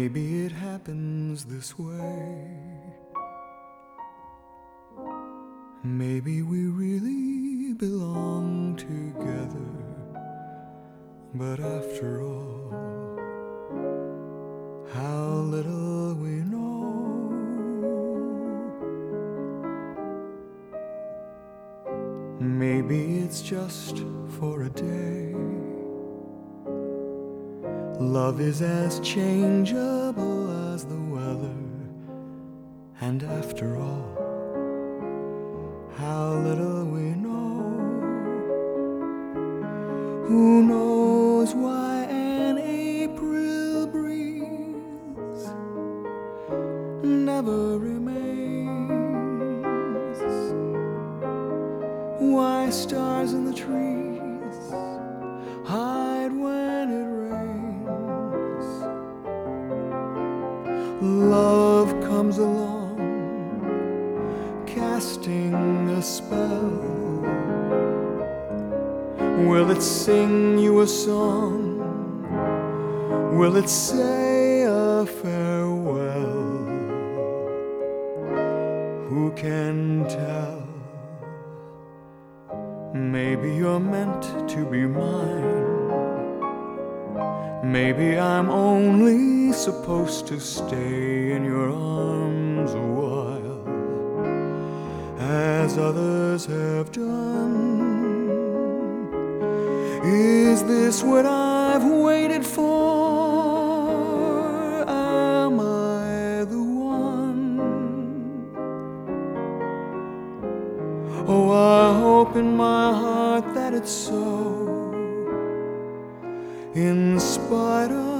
Maybe it happens this way. Maybe we really belong together. But after all, how little we know. Maybe it's just for a day. Love is as changeable as the weather. And after all, how little we know. Who knows why an April breeze never remains? Why stars in the trees hide when it rains? Love comes along, casting a spell. Will it sing you a song? Will it say a farewell? Who can tell? Maybe you're meant to be mine. Maybe I'm only supposed to stay in your arms a while, as others have done. Is this what I've waited for? Am I the one? Oh, I hope in my heart that it's so, in spite of